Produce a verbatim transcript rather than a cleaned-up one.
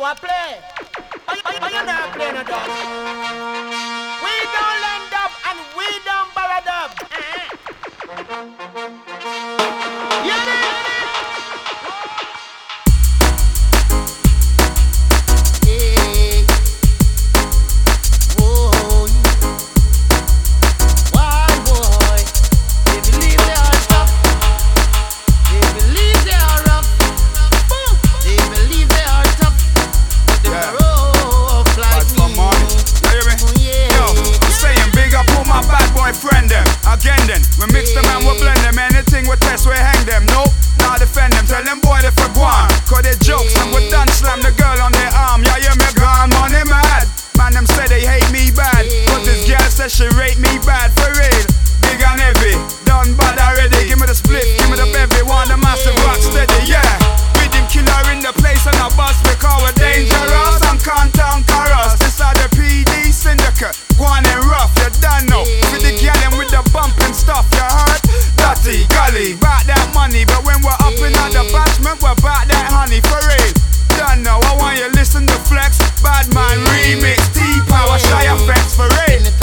a play. Why why- why you not playing a dub? We don't lend dub and we don't borrow dub. You know? Hey. Whoa. Why, boy? They believe they are tough. They believe they are rough. They believe they are tough. But they Yeah. rough like Bad for me. money. You hear me? Oh, yeah. Yo, I'm saying big up all my bad boy friend them. Again then, we mix them and we blend them. Anything we test, we hang them. Nope, nah defend them. Tell them boy they for guan. Cause they jokes and we done slam the girl on their arm. Yeah, yeah, me gone, money mad. Man, them say they hate me bad. But this girl says she rate me bad for real. Big and heavy, done bad already. Give me the split, give me the bevy. Want the massive rock steady, yeah. Rhythm killer in the place and a bus because we're dangerous and can't conquer us. This are the P D syndicate, one and rough, you done know. With the gallon with the bumping stuff, you heard? Dirty, gully, back that money. But when we're up in at the bashment, we're back that honey, for real. Done know, I want you listen to Flex, Bad Man Remix, T-Power, Shy Effects, for real.